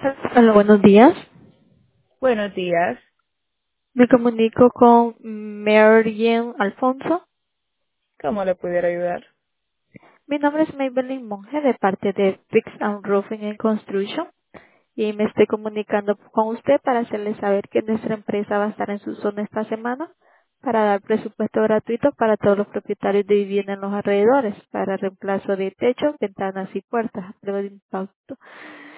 Hola, buenos días. Buenos días. Me comunico con Marian Alfonso. ¿Cómo le pudiera ayudar? Mi nombre es Maybelline Monge de parte de Fix and Roofing and Construction y me estoy comunicando con usted para hacerle saber que nuestra empresa va a estar en su zona esta semana para dar presupuesto gratuito para todos los propietarios de vivienda en los alrededores para reemplazo de techo, ventanas y puertas a prueba de impacto.